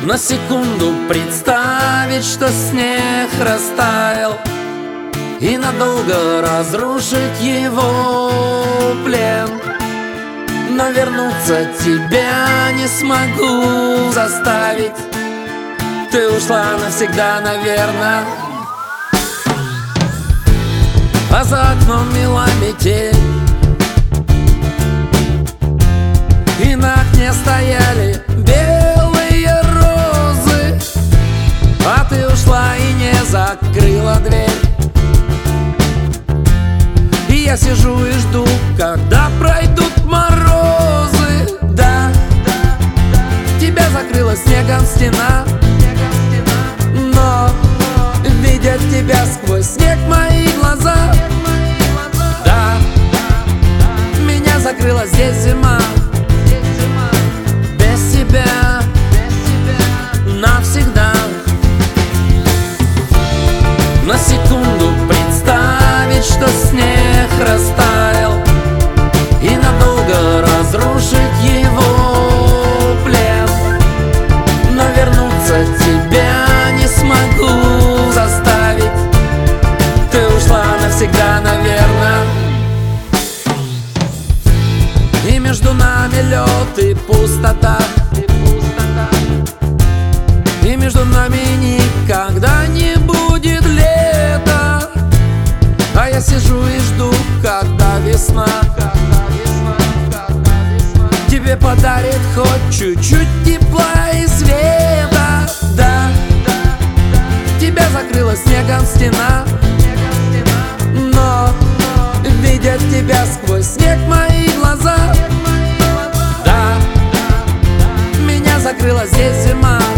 На секунду представить, что снег растаял, и надолго разрушить его плен. Но вернуться тебя не смогу заставить. Ты ушла навсегда, наверное. А за окном мела метель, и на окне стояли белые розы. А ты ушла и не закрыла дверь. И я сижу и жду, когда пройдут морозы. Да, тебя закрыла снегом стена, но видят тебя сквозь снег мои глаза. Да, меня закрыла здесь зима. Без тебя навсегда. На секунду представить, что снег растаял, и надолго разрушить его плен. Но вернуться тебя не смогу заставить. Ты ушла навсегда, наверное. И между нами лед и пустота, и между нами никогда не будет лета. А я сижу и жду, когда весна тебе подарит хоть чуть-чуть тепла и света. Да, тебя закрыла снегом стена, но видят тебя сквозь снег мои глаза. Да, меня закрыла здесь зима.